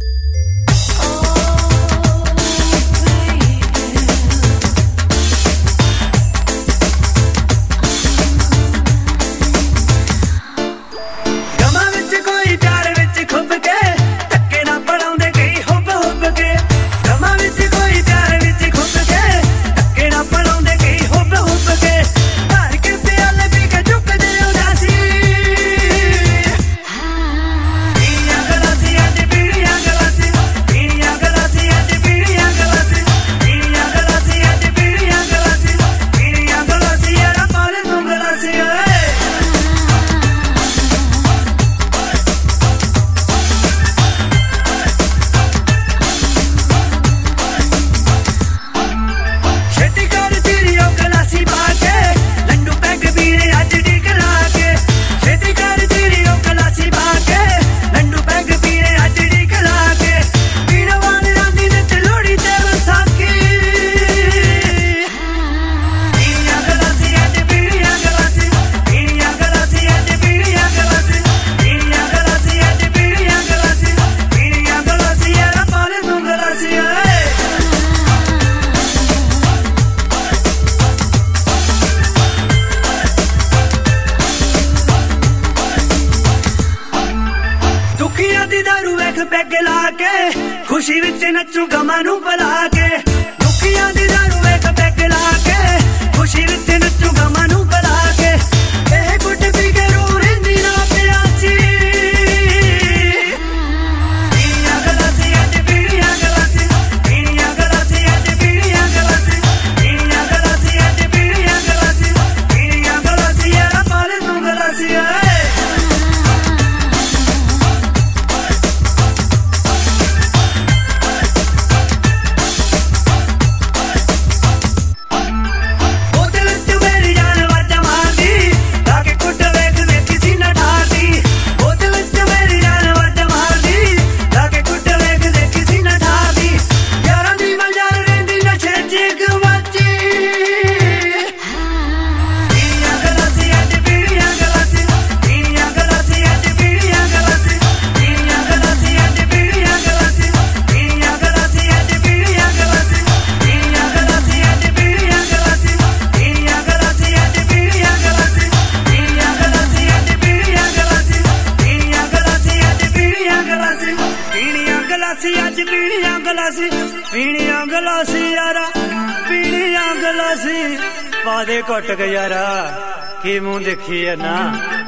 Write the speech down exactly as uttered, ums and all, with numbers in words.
Peg ला के खुशी विच नचू गमां नूं भुला के दुखियां दी दारू वेख पैग ला के खुशी विच नचू गमां नूं भुला के एह गुट पी के रो रहिंदी ना प्यासी पीड़ियां गलासी अज पीड़ियां गलासी पीड़ियां गलासी अज पीड़ियां गलासी पीड़ियां गलासी अज पीड़ियां गलासी पीड़ियां गलासी यारा पाले तू गलासी अज पीड़ियां गलासी पीड़ियां गलासी यारा पीड़ियां गलासी पादे घुट के यारा की मुंह देखी है ना।